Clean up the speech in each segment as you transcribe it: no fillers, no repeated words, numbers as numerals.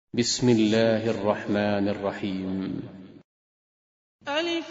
بسم الله الرحمن الرحيم. ألف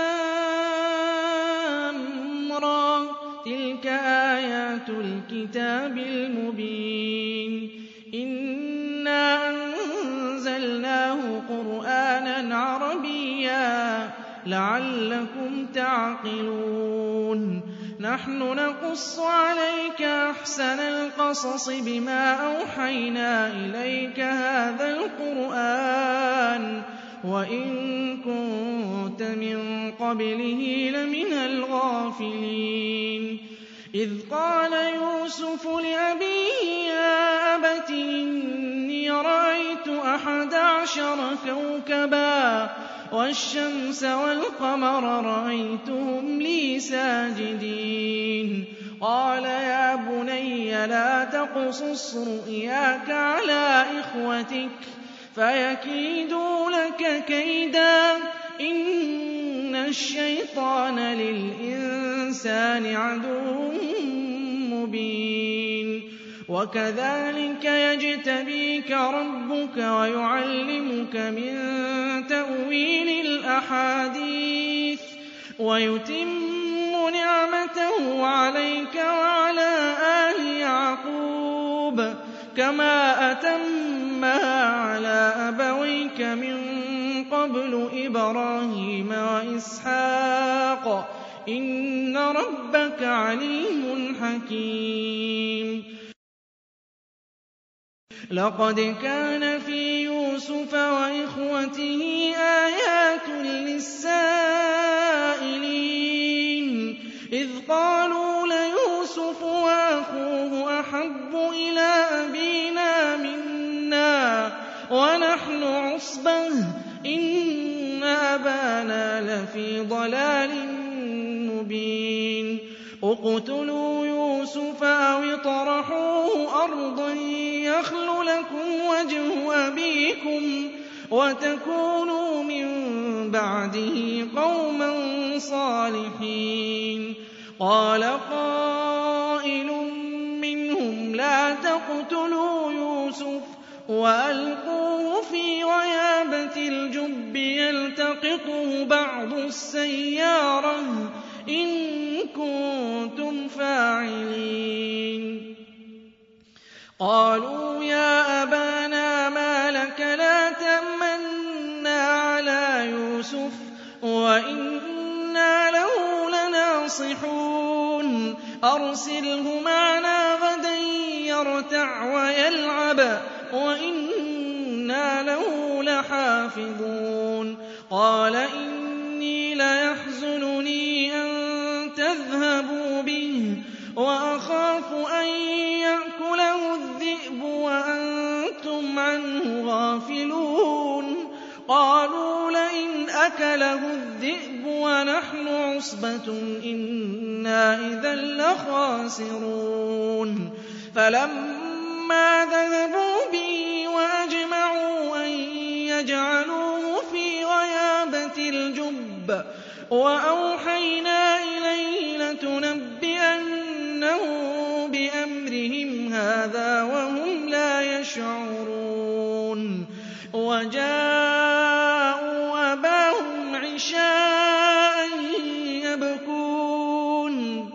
لام را، تلك آيات الكتاب المبين. إنا أنزلناه قرآنا عربيا لعلكم تعقلون. نحن نقص عليك أحسن القصص بما أوحينا إليك هذا القرآن وإن كنت من قبله لمن الغافلين. إذ قال يوسف لأبيه يا أبت إني رأيت 11 كوكبا والشمس والقمر رأيتهم لي ساجدين. قال يا بني لا تقصص رؤياك على إخوتك فيكيدوا لك كيدا إن الشيطان للإنسان عدو مبين. وكذلك يجتبيك ربك ويعلمك من تأويل الأحاديث ويتم نعمته عليك وعلى آل يعقوب كما أتمها على أبويك من قبل إبراهيم وإسحاق إن ربك عليم حكيم. لقد كان في يوسف وإخوته آيات للسائلين إذ قالوا ليوسف وأخوه أحب إلى أبينا منا ونحن عصبة إن أبانا لفي ضلال مبين. اقتلوا يوسف أو اطرحوه أرضا يخل لكم وجه أبيكم وتكونوا من بعده قوما صالحين. قال قائل منهم لا تقتلوا يوسف وألقوه في غيابة الجب يلتقطه بعض السيارة إن كنتم فاعلين. قالوا يا أبانا ما لك لا تأمنا على يوسف وإنا له لناصحون. أرسله معنا غدا يرتع ويلعب وإنا له لحافظون. قال إني ليحزنني أن تذهبوا به وأخاف أن يأكله الذئب وأنتم عنه غافلون. قالوا لئن أكله الذئب ونحن عصبة إنا إذا لخاسرون. فلما ذهبوا به وأجمعوا أن يجعلوه في غيابة الجب وأوحينا إليه لتنبئنهم بأمرهم هذا وهم لا يشعرون. وجاءوا أباهم عشاء يبكون.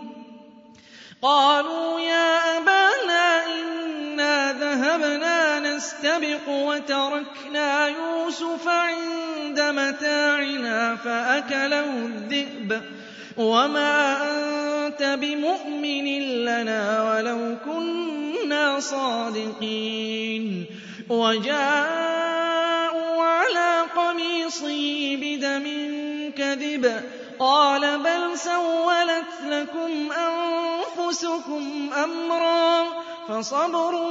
قالوا يا أبانا إنا ذهبنا نستبق وتركنا يوسف عند متاعنا فأكله الذئب وما أنت بمؤمن لنا ولو كنا صادقين. وجاءوا على قميصه بدم كذب قال بل سولت لكم أنفسكم أمرا فصبر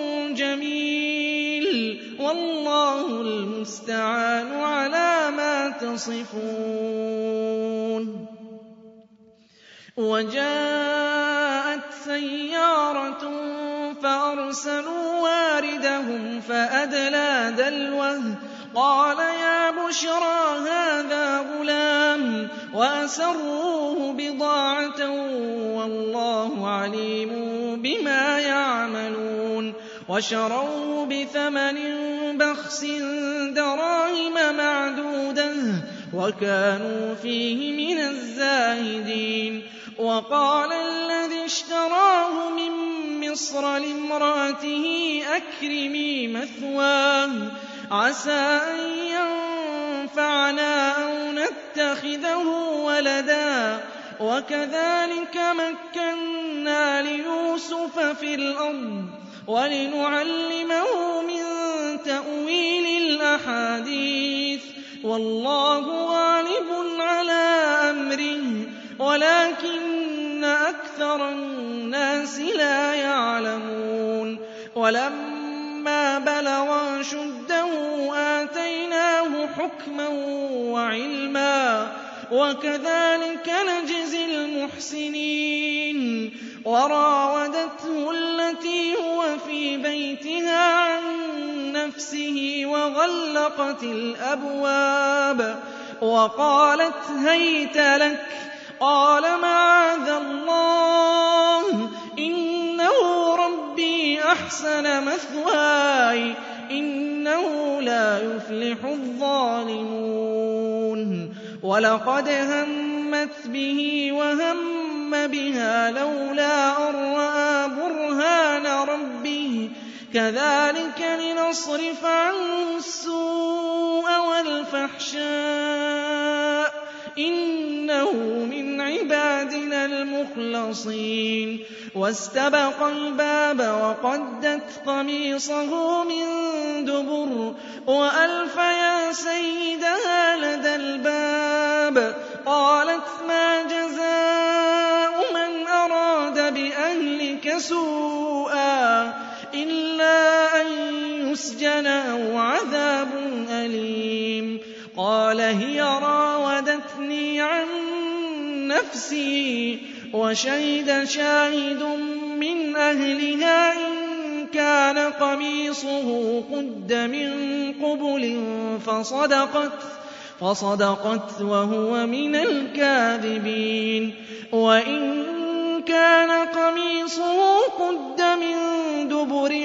جميل والله المستعان على ما تصفون. وجاءت سيارة فأرسلوا واردهم فأدلى دلوه قال يا بشرى هذا غلام وأسروه بضاعة والله عليم بما يعملون. وشروه بثمن بخس دراهم معدودة وكانوا فيه من الزاهدين. وقال الذي اشتراه من مصر لامرأته أكرمي مثواه عسى أن ينفعنا أو نتخذه ولدا وكذلك مكنا ليوسف في الأرض ولنعلمه من تأويل الأحاديث والله غالب على أمره ولكن أكثر الناس لا يعلمون. ولما بلغ أشده آتيناه حكما وعلما وكذلك نجزي المحسنين. وراودته التي هو في بيتها عن نفسه وغلقت الأبواب وقالت هيت لك قال معاذ الله إنه ربي أحسن مثواي إنه لا يفلح الظالمون. ولقد همت به وهم بها لولا أن رأى برهان ربه كذلك لنصرف عنه السوء والفحشاء إنه من عبادنا المخلصين. واستبق الباب وقدت قميصه من دبر وألف يا سيدها لدى الباب قالت ما جزاء من أراد بأهلك سوءا إلا أن يسجن أو عذاب أليم. قال هي راودتني عن نفسي وشهد شاهد من أهلها إن كان قميصه قد من قبل فصدقت وهو من الكاذبين. وإن كان قميصه قد من دبر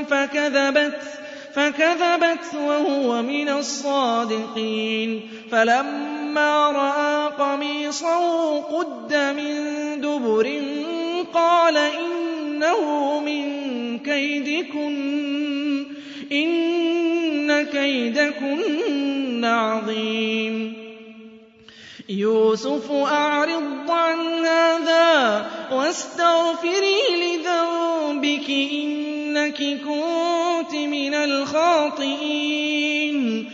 فكذبت وهو من الصادقين. فلما رأى قميصه قد من دبر قال إنه من كيدكن إن كيدكن عظيم. يوسف أعرض عن هذا واستغفري لذنبك إنك كنت من الخاطئين.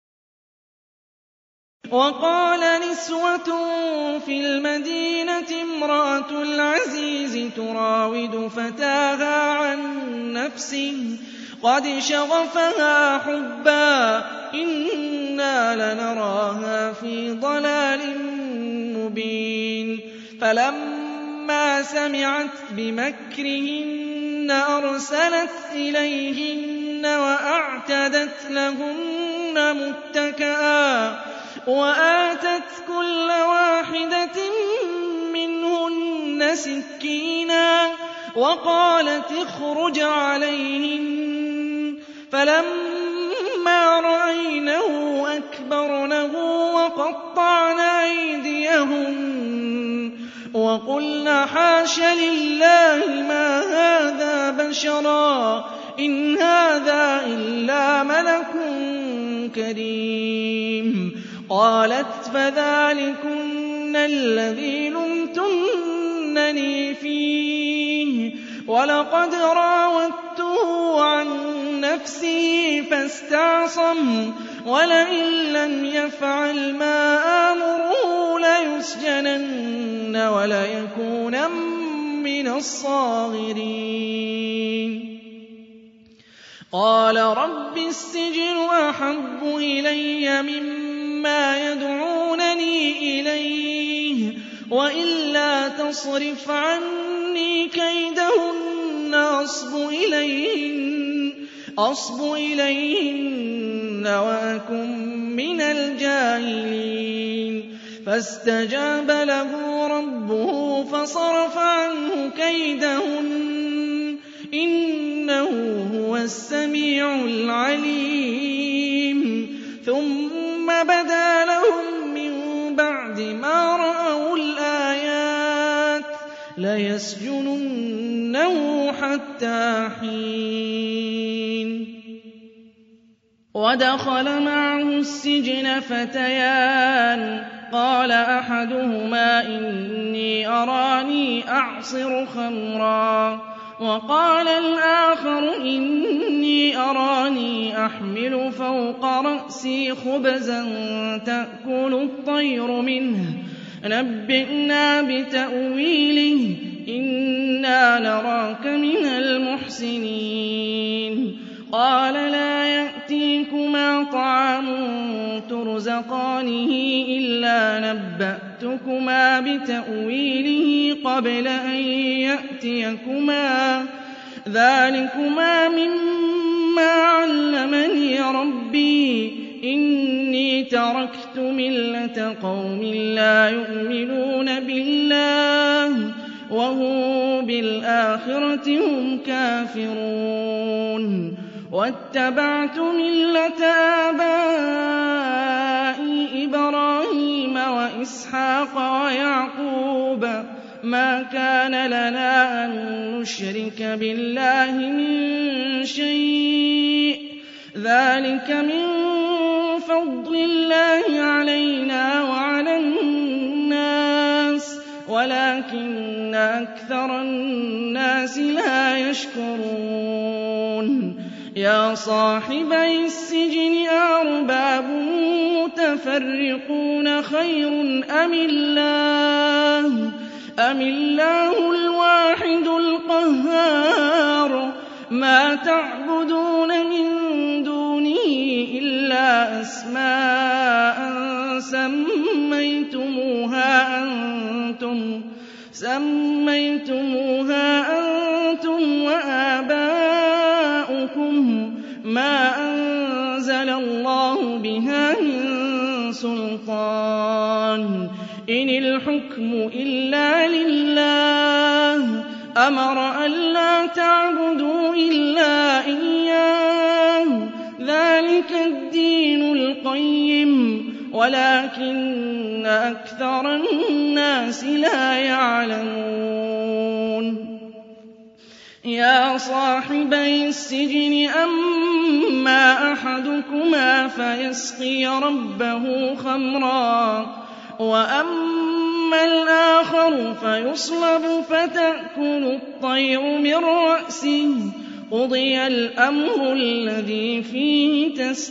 وقال نسوة في المدينة امرأة العزيز تراود فتاها عن نفسه قد شغفها حبا إنا لنراها في ضلال مبين. فلما سمعت بمكرهن أرسلت إليهن وأعتدت لهن متكئا وآتت كل واحدة منهن سكينا وقالت اخرج عليهن. فلما رأينه أكبرنه وقطعن أيديهن وقلن حاش لله ما هذا بشرا إن هذا إلا ملك كريم. قالت فذلكن الذي لمتنني فيه ولقد راودته عن نفسه فاستعصم ولئن لم يفعل ما آمره ليسجنن وليكونن من الصاغرين. قال رب السجن أحب إلي مما يدعونني إليه وإلا تصرف عني كيدهن أصب إليهن وأكن من الجاهلين. فاستجاب له ربه فصرف عنه كيدهن إنه هو وَهُوَ السَّمِيعُ الْعَلِيمُ ثُمَّ بَدَا لَهُم مِّن بَعْدِ مَا رَأَوُا الْآيَاتِ لَيَسْجُنُنَّهُ حَتَّىٰ حِينٍ وَدَخَلَ مَعَهُ السِّجْنَ فَتَيَانِ قَالَ أَحَدُهُمَا إِنِّي أَرَانِي أَعْصِرُ خَمْرًا وَقَالَ الْآخَرُ إِنِّي أَرَانِي أَحْمِلُ فَوْقَ رَأْسِي خُبْزًا تَأْكُلُ الطَّيْرُ مِنْهُ نَبِّئْنَا بِتَأْوِيلِهِ إِنَّا نَرَاكَ مِنَ الْمُحْسِنِينَ قَالَ لَا يَأْتِيكُمَا طَعَامٌ تُرْزَقَانِهِ إِلَّا نَبَّأْتُكُمَا بِتَأْوِيلِهِ قَبْلَ أَن يَأْتِيَكُمَا ۚ ذَٰلِكُمَا مِمَّا عَلَّمَنِي رَبِّي ۚ إِنِّي تَرَكْتُ مِلَّةَ قَوْمٍ لَّا يُؤْمِنُونَ بِاللَّهِ وَهُم بِالْآخِرَةِ هُمْ كَافِرُونَ وَاتَّبَعْتُ مِلَّةَ آبَائِي إِبْرَاهِيمَ وَإِسْحَاقَ وَيَعْقُوبَ ۚ مَا كَانَ لَنَا أَن نُّشْرِكَ بِاللَّهِ مِن شَيْءٍ ۚ ذَٰلِكَ مِن فَضْلِ اللَّهِ عَلَيْنَا وَعَلَى النَّاسِ وَلَٰكِنَّ أَكْثَرَ النَّاسِ لَا يَشْكُرُونَ يَا صَاحِبَيِ السِّجْنِ أَأَرْبَابٌ مُّتَفَرِّقُونَ خَيْرٌ أَمِ اللَّهُ الْوَاحِدُ الْقَهَّارُ مَا تَعْبُدُونَ مِن دُونِهِ إِلَّا أَسْمَاءً سَمَّيْتُمُوهَا أَنتُمْ وَآبَاؤُكُم مَّا أَنزَلَ اللَّهُ بِهَا مِن سُلْطَانٍ ۚ إِنِ الْحُكْمُ إِلَّا لِلَّهِ ۚ أَمَرَ أَلَّا تَعْبُدُوا إِلَّا إِيَّاهُ ۚ ذَٰلِكَ الدِّينُ الْقَيِّمُ وَلَٰكِنَّ أَكْثَرَ النَّاسِ لَا يَعْلَمُونَ يَا صَاحِبَيِ السِّجْنِ أَمَّا أَحَدُكُمَا فَيَسْقِي رَبَّهُ خَمْرًا وَأَمَّا الْآخَرُ فَيُصْلَبُ فَتَأْكُلُ الطَّيْرُ مِن رَّأْسِهِ ۚ قُضِيَ الْأَمْرُ الَّذِي فِيهِ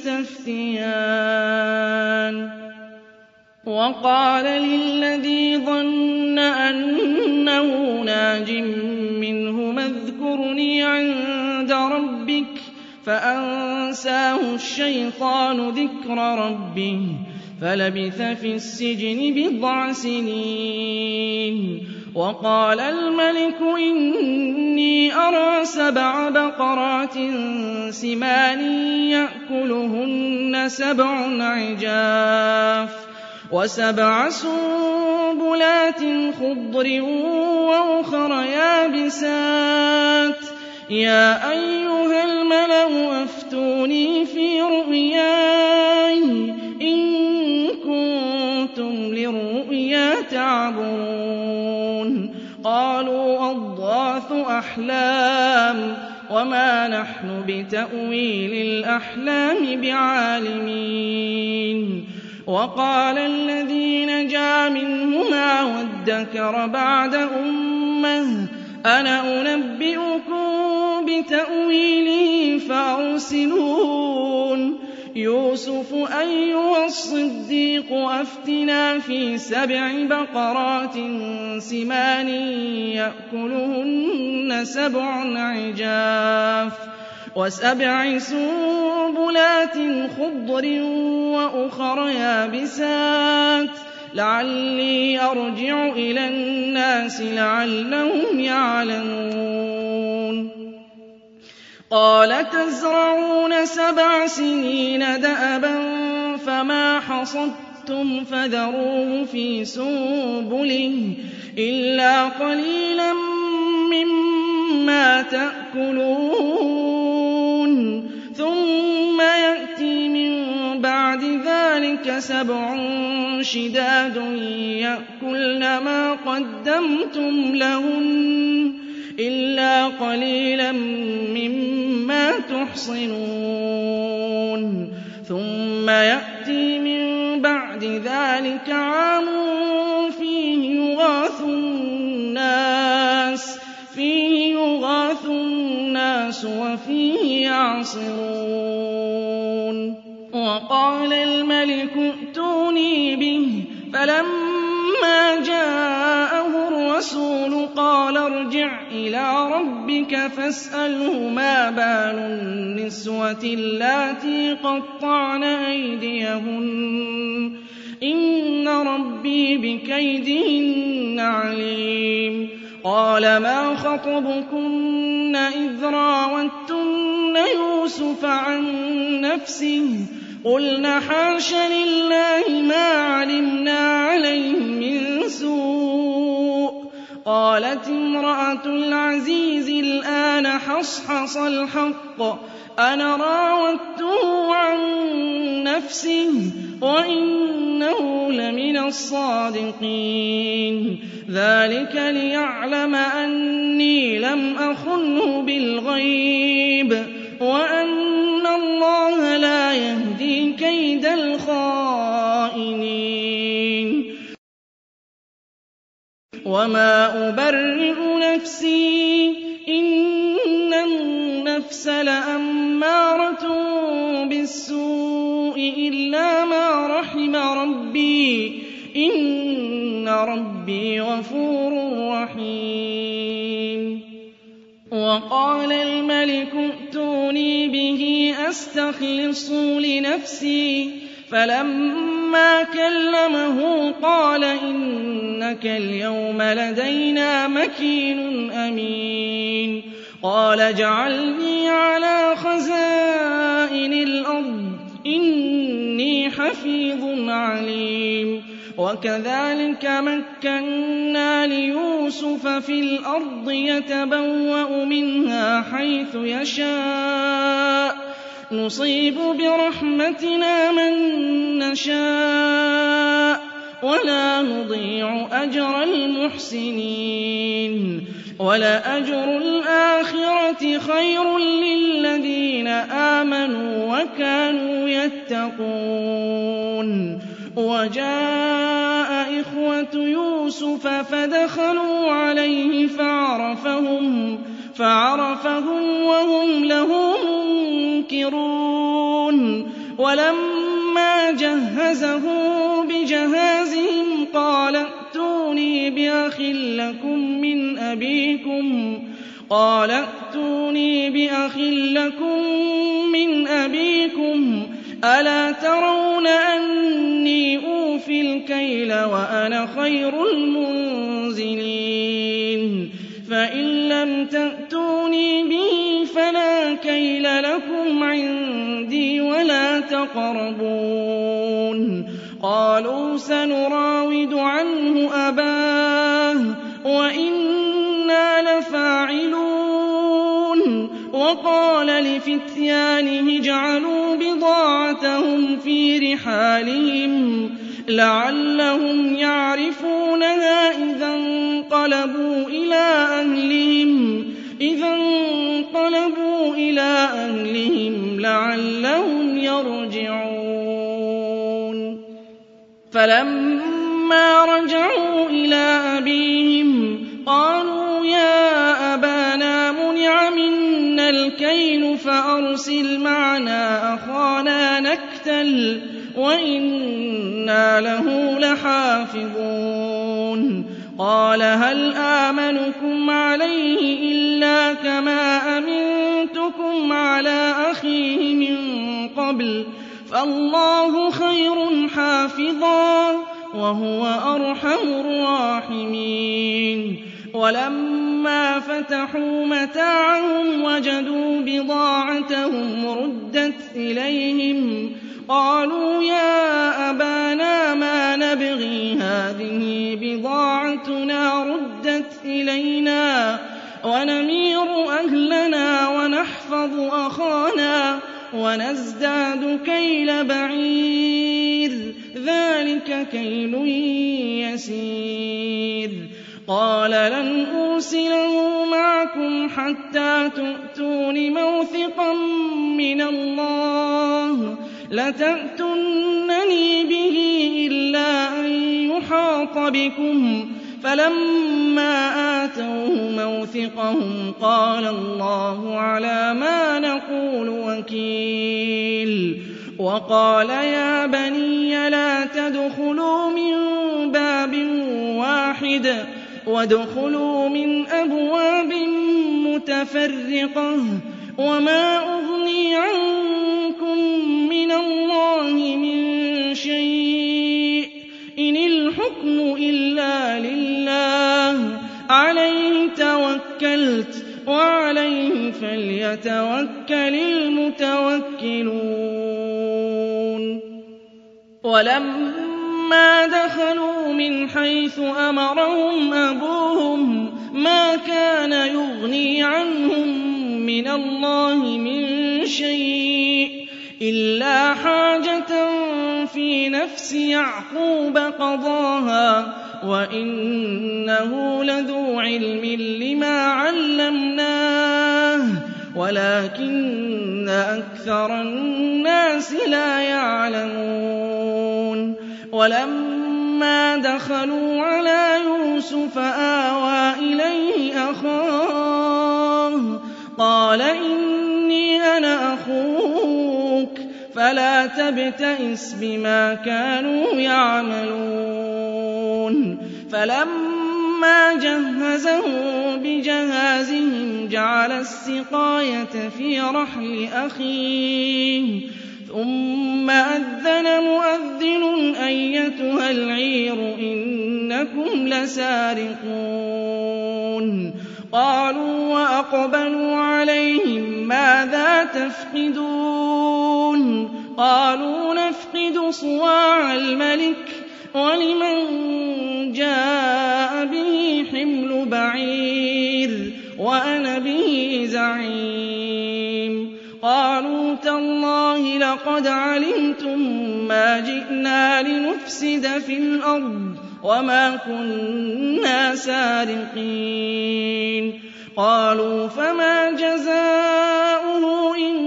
تَسْتَفْتِيَانِ وَقَالَ لِلَّذِي ظَنَّ أَنَّهُ نَاجٍ مِّنْهُمَا اذْكُرْنِي عِندَ رَبِّكَ فَأَنسَاهُ الشَّيْطَانُ ذِكْرَ رَبِّهِ فَلَبِثَ فِي السِّجْنِ بِضْعَ سِنِينَ وَقَالَ الملك إِنِّي أَرَىٰ 7 بَقَرَاتٍ سِمَانٍ يَأْكُلُهُنَّ 7 عِجَافٌ و7 سُنبُلَاتٍ خُضْرٍ وَأُخَرَ يَابِسَاتٍ يَا أَيُّهَا الْمَلَأُ أَفْتُونِي فِي رُؤْيَايَ إِن كُنتُمْ لِلرُّؤْيَا تَعْبُرُونَ قَالُوا أَضْغَاثُ أَحْلَامٍ وَمَا نَحْنُ بِتَأْوِيلِ الْأَحْلَامِ بِعَالِمِينَ وَقَالَ الَّذِي نَجَا مِنْهُمَا وَادَّكَرَ بَعْدَ أُمَّةٍ أَنَا أُنَبِّئُكُم بِتَأْوِيلِهِ فَأَرْسِلُونِ يُوسُفُ أَيُّهَا الصِّدِّيقُ أَفْتِنَا فِي 7 بَقَرَاتٍ سِمَانٍ يَأْكُلُهُنَّ 7 عِجَافٌ و7 سُنبُلَاتٍ خُضْرٍ وَأُخَرَ يَابِسَاتٍ لَعَلِّي أَرْجِعُ إِلَى النَّاسِ لَعَلَّهُمْ يَعْلَمُونَ قَالَ تَزْرَعُونَ 7 سِنِينَ دَأَبًا فَمَا حَصَدتُّمْ فَذَرُوهُ فِي سُنبُلِهِ إِلَّا قَلِيلًا مِّمَّا تَأْكُلُونَ ذلك 7 شداد يأكلن ما قدمتم لهن إلا قليلا مما تحصنون ثم يأتي من بعد ذلك عام فيه يغاث الناس وفيه يعصرون وقال الملك ائتوني به فلما جاءه الرسول قال ارجع إلى ربك فاسأله ما بال النسوة اللاتي قطعن أيديهن إن ربي بكيدهن عليم قال ما خطبكن إذ راوتن يوسف عن نفسه قلنا حاش لله ما علمنا عليه من سوء قالت امرأة العزيز الآن حصحص الحق أنا راودته عن نفسه وإنه لمن الصادقين ذلك ليعلم أني لم أخنه بالغيب وأن الله لا يهدي كيد الخائنين وما أبرئ نفسي إن النفس لأمارة بالسوء إلا ما رحم ربي إن ربي غفور رحيم وقال الملك ائتوني به أستخلصه لنفسي فلما كلمه قال إنك اليوم لدينا مكين أمين قال اجعلني على خزائن الأرض إني حفيظ عليم وكذلك مكنا ليوسف في الأرض يتبوأ منها حيث يشاء نصيب برحمتنا من نشاء ولا نضيع أجر المحسنين ولأجر الآخرة خير للذين آمنوا وكانوا يتقون وجاء إخوة يوسف فدخلوا عليه فعرفهم وهم له منكرون ولما جهزه بجهازهم قال ائتوني بأخ لكم من أبيكم ألا ترون أني أوفي الكيل وأنا خير المنزلين فإن لم تأتوني به فلا كيل لكم عندي ولا تقربون قالوا سنراود عنه أباه وإنا لفاعلون وقال لفتيانه اجعلوا بضاعتهم في رحالهم لعلهم يعرفونها إذا انقلبوا إلى أهلهم لعلهم يرجعون فلما رجعوا إلى أبيهم قالوا يا أبانا منع منا الكيل فأرسل معنا أخانا نكتل وإنا له لحافظون قال هل آمنكم عليه إلا كما أمنتكم على أخيه من قبل فالله خير حافظا وهو أرحم الراحمين ولما فتحوا متاعهم وجدوا بضاعتهم ردت إليهم قالوا يا أبانا ما نبغي هذه بضاعتنا ردت إلينا ونمير أهلنا ونحفظ أخانا ونزداد كيل بعير ذلك كيل يسير قال لن أرسله معكم حتى تؤتون موثقا من الله لتأتونني به إلا أن يحاط بكم فلما آتوه موثقهم قال الله على ما نقول وكيل وقال يا بني لا تدخلوا من باب واحد وادخلوا من أبواب متفرقة وما أغني عنكم من الله من شيء إن الحكم إلا لله عليه توكلت وعليه فليتوكل المتوكلون ولما دخلوا من حيث أمرهم أبوهم ما كان يغني عنهم من الله من شيء إلا حاجة في نفس يعقوب قضاها وإنه لذو علم لما علمناه ولكن أكثر الناس لا يعلمون ولما دخلوا على يوسف آوى إليه أخاه قال إني أنا أخوك فلا تبتئس بما كانوا يعملون فلما جهزهم بجهازهم جعل السقاية في رحل أخيه ثم أذن مؤذن أيتها العير إنكم لسارقون قالوا وأقبلوا عليهم ماذا تفقدون قالوا نفقد صواع الملك ولمن جاء به حمل بعير وأنا به زعيم قالوا تالله لقد علمتم ما جئنا لنفسد في الأرض وما كنا سارقين قالوا فما جزاؤه إن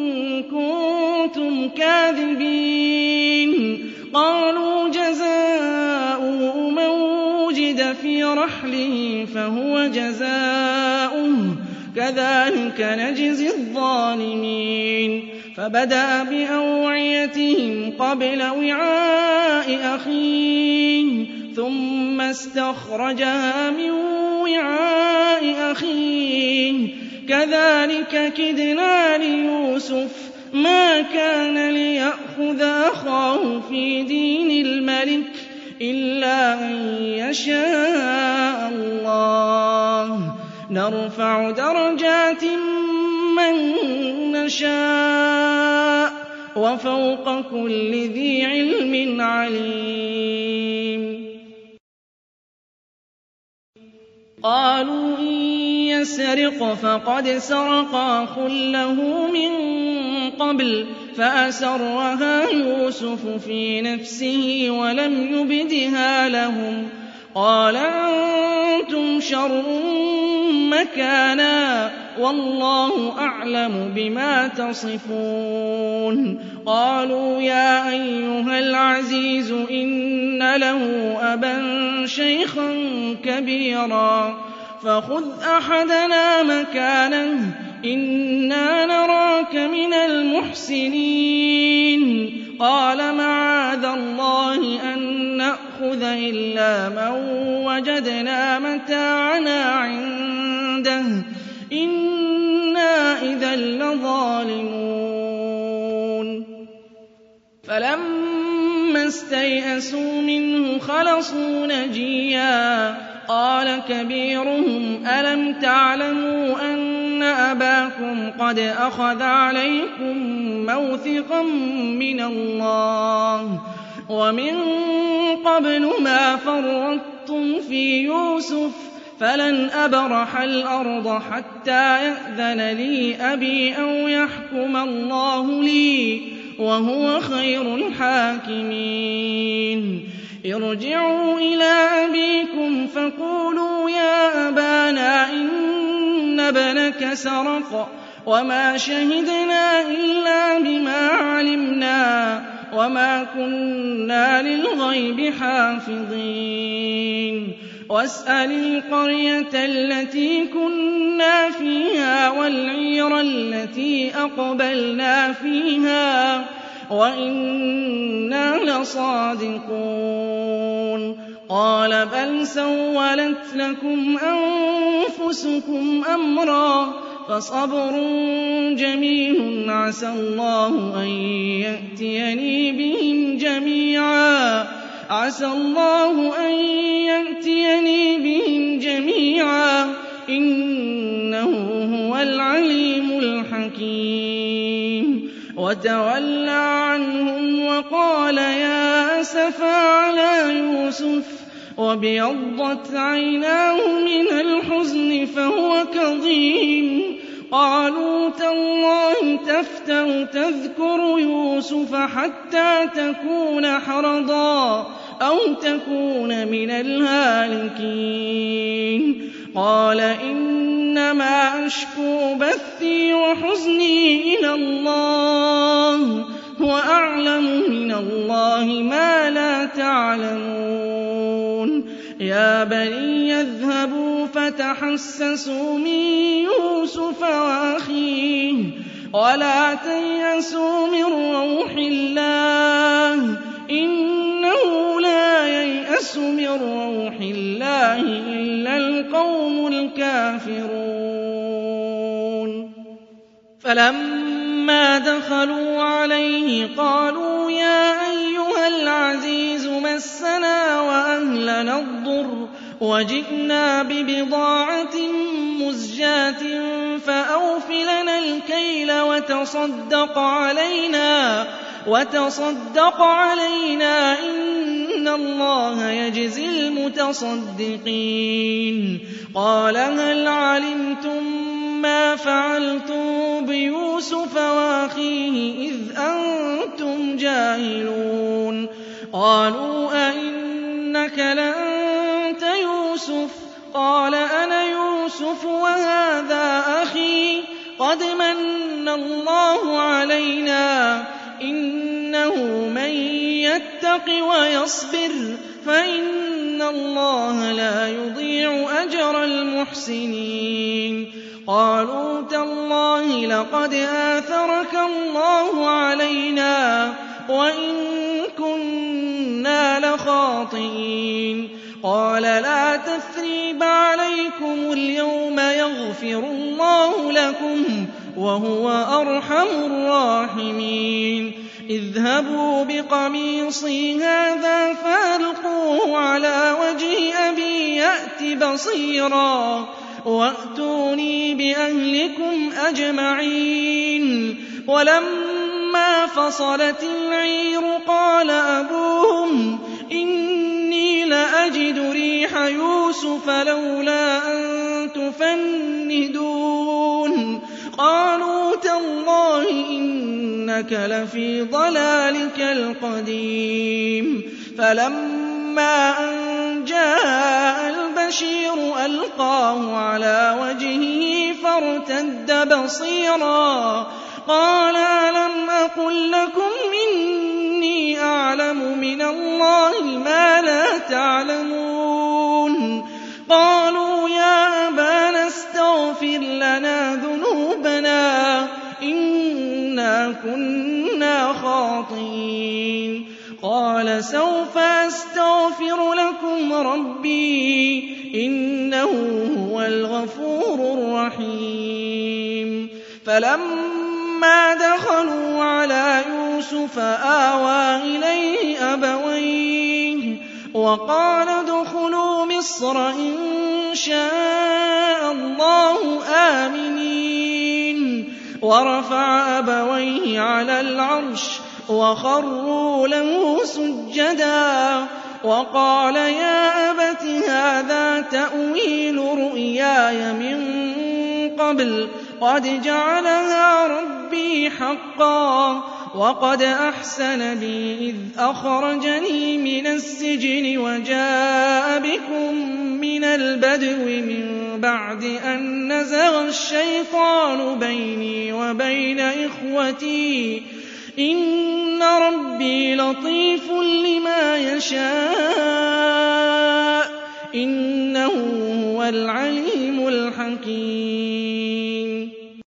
كنتم كاذبين قالوا جزاؤه من وجد في رحله فهو جزاؤه كذلك نجزي الظالمين فبدأ بأوعيتهم قبل وعاء أخيه ثم استخرجها من وعاء أخيه كذلك كدنا ليوسف ما كان ليأخذ أخاه في دين الملك إلا أن يشاء الله نرفع درجات من نشاء وفوق كل ذي علم عليم قالوا إن يسرق فقد سرق أخ له من قبل فأسرها يوسف في نفسه ولم يبدها لهم قال أنتم شر مكانا والله أعلم بما تصفون قالوا يا أيها العزيز إن له أبا شيخا كبيرا فخذ أحدنا مكانه إنا نراك من المحسنين قال معاذ الله أن نأخذ إلا من وجدنا متاعنا عنده إنا إذا لظالمون فلما استيئسوا منه خلصوا نجيا قال كبيرهم ألم تعلموا أن أباكم قد أخذ عليكم موثقا من الله ومن قبل ما فرطتم في يوسف فلن أبرح الأرض حتى يأذن لي أبي أو يحكم الله لي وهو خير الحاكمين ارجعوا إلى أبيكم فقولوا يا أبانا إن ابنك سرق وما شهدنا إلا بما علمنا وما كنا للغيب حافظين واسأل القرية التي كنا فيها والعير التي أقبلنا فيها وإنا لصادقون قال بل سولت لكم أنفسكم أمرا فصبر جميل عسى الله أن يأتيني بهم جميعا إنه هو العليم الحكيم وتولى عنهم وقال يا أسفا على يوسف وابيضت عيناه من الحزن فهو كظيم قالوا تالله تفتأ تذكر يوسف حتى تكون حرضا أو تكون من الهالكين قال إنما أشكو بثي وحزني إلى الله وأعلم من الله ما لا تعلمون يا بني اذهبوا فتحسسوا من يوسف وأخيه ولا تيأسوا من روح الله إنه لا ييأس من روح الله إلا القوم الكافرون فلما دخلوا عليه قالوا يا أيها العزيز مسنا وأهلنا الضر وجئنا ببضاعة مزجاة فأوف لنا الكيل وتصدق علينا إن الله يجزي المتصدقين قال هل علمتم ما فعلتم بيوسف وأخيه إذ أنتم جاهلون قالوا أئنك لأنت يوسف قال أنا يوسف وهذا أخي قد من الله علينا إنه من يتق ويصبر فإن الله لا يضيع أجر المحسنين قالوا تالله لقد آثرك الله علينا وإن كنا لخاطئين قال لا تثريب عليكم اليوم يغفر الله لكم وهو أرحم الراحمين اذهبوا بقميصي هذا فألقوه على وجه أبي يأت بصيرا وأتوني بأهلكم أجمعين ولما فصلت العير قال أبوهم إني لأجد ريح يوسف لولا أن تفندون قالوا تالله إنك لفي ضلالك القديم فلما أن جاء البشير ألقاه على وجهه فارتد بصيرا قال ألم أقل لكم إني أعلم من الله ما لا تعلمون قالوا يا أبانا استغفر لنا ذنوبنا إنا كنا خاطئين قال سوف أستغفر لكم ربي إنه هو الغفور الرحيم فلما دخلوا على يوسف آوى إليه أبويه وقال ادخلوا مصر إن شاء الله آمنين ورفع أبويه على العرش وخروا له سجدا وقال يا أبت هذا تأويل رؤياي من قبل قد جعلها ربي حقا وقد أحسن بي إذ أخرجني من السجن وجاء بكم من البدو من بعد أن نزغ الشيطان بيني وبين إخوتي إن ربي لطيف لما يشاء إنه هو العليم الحكيم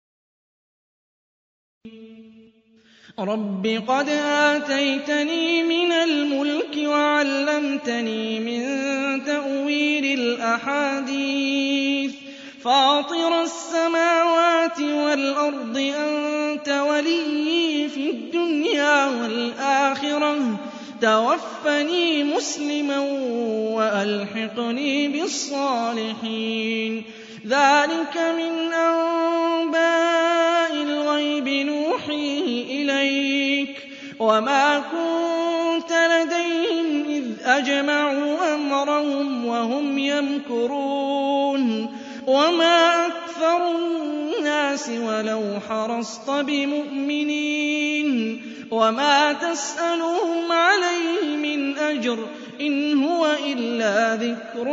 رب قد آتيتني من الملك وعلمتني من تأويل الأحاديث فاطر السماوات والأرض أنت وليي في الدنيا والآخرة توفني مسلما وألحقني بالصالحين ذلك من أنباء الغيب نوحيه إليك وما كنت لديهم إذ أجمعوا أمرهم وهم يمكرون وما أكثر الناس ولو حرصت بمؤمنين وما تسألهم عليه من أجر إن هو إلا ذكر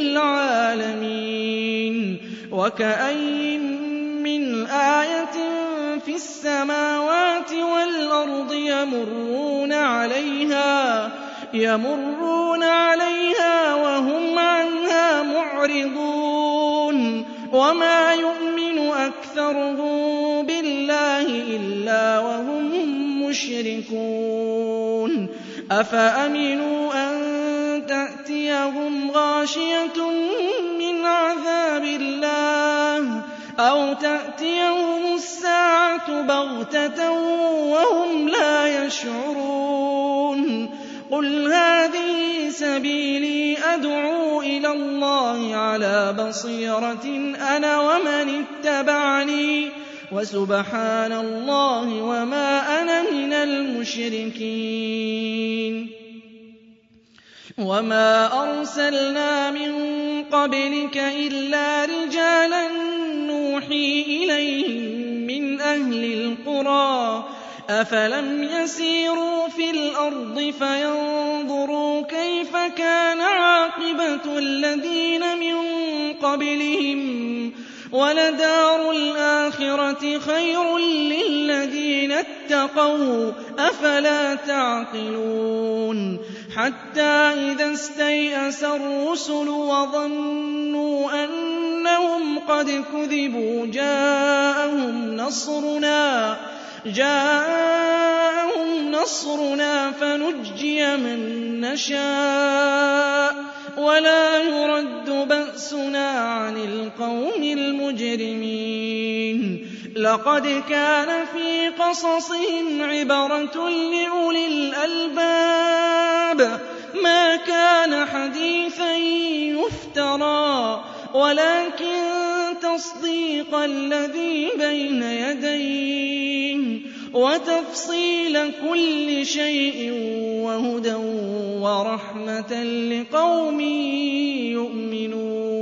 للعالمين وكأين من آية في السماوات والأرض يمرون عليها وهم عنها معرضون وما يؤمن أكثرهم بالله إلا وهم مشركون أفأمنوا أن تأتيهم غاشية من عذاب الله أو تأتيهم الساعة بغتة وهم لا يشعرون قل هذه سبيلي أدعو إلى الله على بصيرة أنا ومن اتبعني وسبحان الله وما أنا من المشركين وما أرسلنا من قبلك إلا رجالا نوحي إليهم من أهل القرى أفلم يسيروا في الأرض فينظروا كيف كان عاقبة الذين من قبلهم ولدار الآخرة خير للذين اتقوا أفلا تعقلون حتى إذا استيأس الرسل وظنوا أنهم قد كذبوا جاءهم نصرنا فنجي من نشاء ولا يرد بأسنا عن القوم المجرمين لقد كان في قصصهم عبرة لأولي الألباب ما كان حديثا يفترى ولكن تصديق الذي بين يديه وتفصيل كل شيء وهدى ورحمة لقوم يؤمنون